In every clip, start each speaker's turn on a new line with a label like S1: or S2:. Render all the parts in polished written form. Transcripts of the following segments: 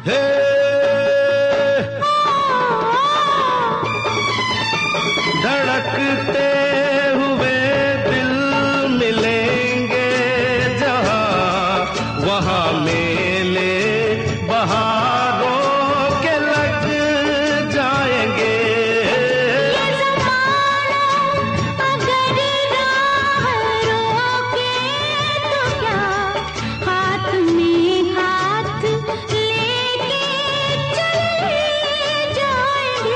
S1: हे धड़कते हुए दिल मिलेंगे जहां, वहां मेले बहारों के लग जाएंगे।
S2: ये ज़माना अगर राह रोके तो क्या, हाथ में हाथ लेके चले जाएंगे।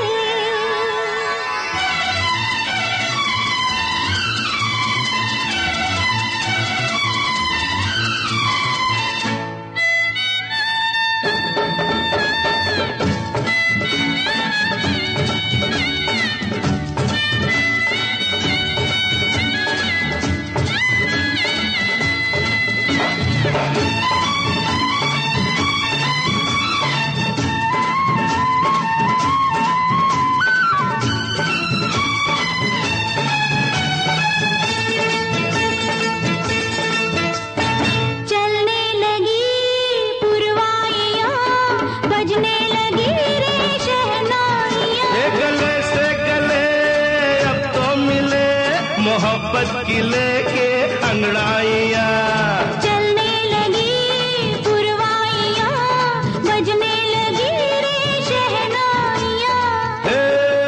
S2: चलने लगी पुरवाइयाँ, बजने लगी रे शहनाइयाँ।
S1: ये गले से गले अब तो मिले, मोहब्बत की लेके अंगड़ाइयाँ।
S2: चलने लगी पुरवाइयाँ, बजने लगी रे शहनाइयाँ।
S1: हे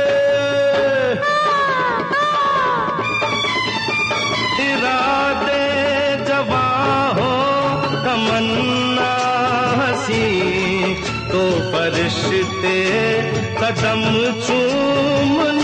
S1: इरादे जवां हो, तमन्ना हंसी, तो फरिश्ते कदम चूम